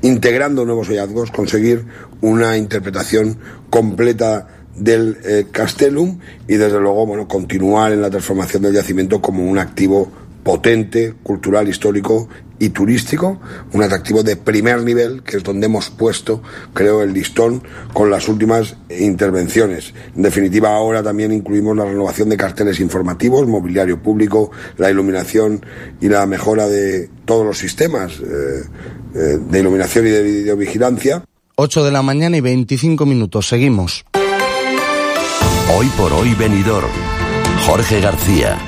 integrando nuevos hallazgos, conseguir una interpretación completa del Castellum y desde luego, bueno, continuar en la transformación del yacimiento como un activo potente, cultural, histórico y turístico, un atractivo de primer nivel, que es donde hemos puesto, creo, el listón con las últimas intervenciones. En definitiva, ahora también incluimos la renovación de carteles informativos, mobiliario público, la iluminación y la mejora de todos los sistemas de iluminación y de videovigilancia. 8 de la mañana y 25 minutos. Seguimos. Hoy por hoy Benidorm. Jorge García.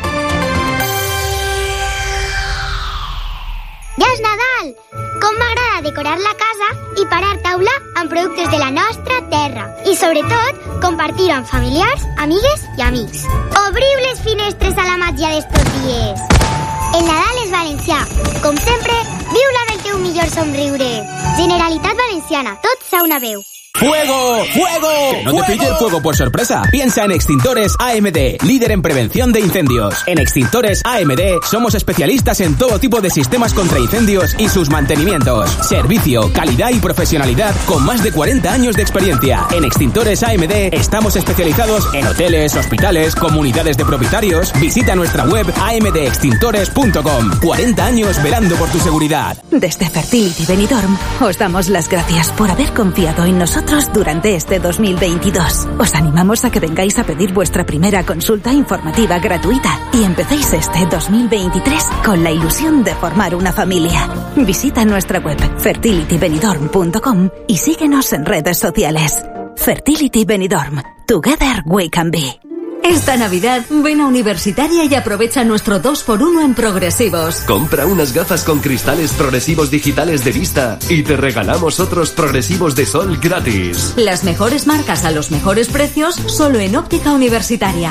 Ja és Nadal! Com m'agrada decorar la casa i parar taula amb productes de la nostra terra. I sobretot, compartir-ho amb familiars, amigues i amics. Obriu les finestres a la màgia d'estos dies. El Nadal és valencià. Com sempre, viu-la amb el teu millor somriure. Generalitat Valenciana, tots a una veu. ¡Fuego! ¡Fuego! Que no te pille el fuego por sorpresa. Piensa en Extintores AMD, líder en prevención de incendios. En Extintores AMD somos especialistas en todo tipo de sistemas contra incendios y sus mantenimientos. Servicio, calidad y profesionalidad con más de 40 años de experiencia. En Extintores AMD estamos especializados en hoteles, hospitales, comunidades de propietarios. Visita nuestra web amdextintores.com. 40 años velando por tu seguridad. Desde Fertility Benidorm os damos las gracias por haber confiado en nosotros durante este 2022. Os animamos a que vengáis a pedir vuestra primera consulta informativa gratuita y empecéis este 2023 con la ilusión de formar una familia. Visita nuestra web fertilitybenidorm.com y síguenos en redes sociales. Fertility Benidorm. Together we can be. Esta Navidad, ven a Universitaria y aprovecha nuestro 2x1 en progresivos. Compra unas gafas con cristales progresivos digitales de vista y te regalamos otros progresivos de sol gratis. Las mejores marcas a los mejores precios, solo en Óptica Universitaria.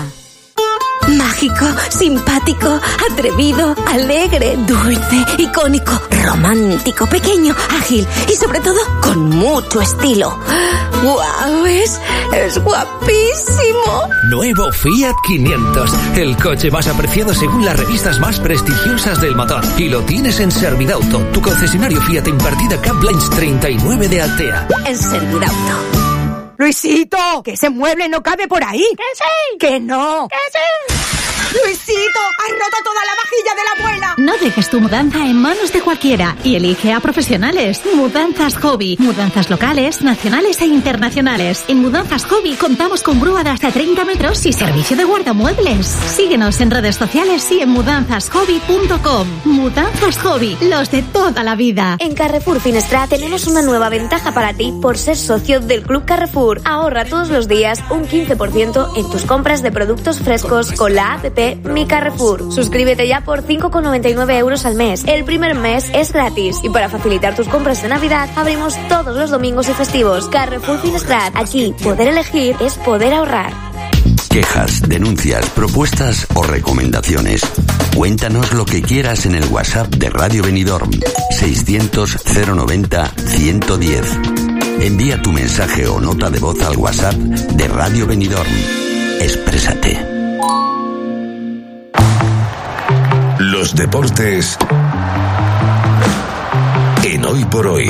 Mágico, simpático, atrevido, alegre, dulce, icónico, romántico, pequeño, ágil y sobre todo con mucho estilo. ¡Guau! Es guapísimo. Nuevo Fiat 500, el coche más apreciado según las revistas más prestigiosas del motor. Y lo tienes en Servidauto, tu concesionario Fiat en partida Caplines 39 de Altea. En Servidauto. Luisito, que ese mueble no cabe por ahí. ¡Que sí! ¡Que no! ¡Que sí! Luisito, has roto toda la vajilla de la abuela. No dejes tu mudanza en manos de cualquiera y elige a profesionales. Mudanzas Hobby. Mudanzas locales, nacionales e internacionales. En Mudanzas Hobby contamos con grúa de hasta 30 metros y servicio de guardamuebles. Síguenos en redes sociales y en mudanzashobby.com. Mudanzas Hobby, los de toda la vida. En Carrefour Finestrat tenemos una nueva ventaja para ti por ser socio del Club Carrefour. Ahorra todos los días un 15% en tus compras de productos frescos con la app Mi Carrefour. Suscríbete ya por 5,99 euros al mes. El primer mes es gratis. Y para facilitar tus compras de Navidad, abrimos todos los domingos y festivos. Carrefour Finestrat. Aquí, poder elegir es poder ahorrar. Quejas, denuncias, propuestas o recomendaciones. Cuéntanos lo que quieras en el WhatsApp de Radio Benidorm. 600 090 110. Envía tu mensaje o nota de voz al WhatsApp de Radio Benidorm. Exprésate. Los deportes en Hoy por Hoy.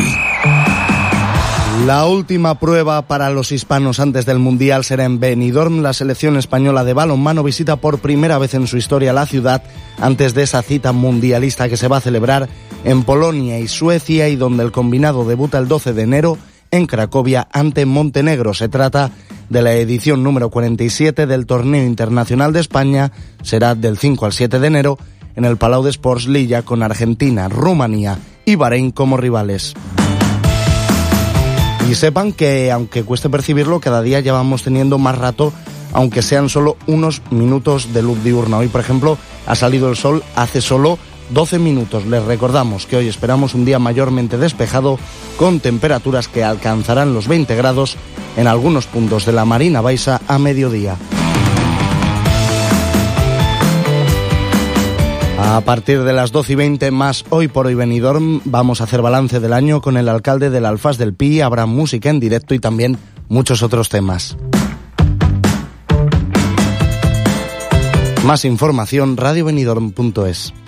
La última prueba para los hispanos antes del Mundial será en Benidorm. La selección española de balonmano visita por primera vez en su historia la ciudad antes de esa cita mundialista que se va a celebrar en Polonia y Suecia y donde el combinado debuta el 12 de enero en Cracovia ante Montenegro. Se trata de la edición número 47 del Torneo Internacional de España. Será del 5 al 7 de enero en el Palau de Sports Lilla con Argentina, Rumanía y Bahrein como rivales. Y sepan que, aunque cueste percibirlo, cada día ya vamos teniendo más rato, aunque sean solo unos minutos de luz diurna. Hoy, por ejemplo, ha salido el sol hace solo 12 minutos. Les recordamos que hoy esperamos un día mayormente despejado, con temperaturas que alcanzarán los 20 grados en algunos puntos de la Marina Baixa a mediodía. A partir de las 12:20 más Hoy por Hoy Benidorm, vamos a hacer balance del año con el alcalde del Alfás del Pi, habrá música en directo y también muchos otros temas. Más información, radiobenidorm.es.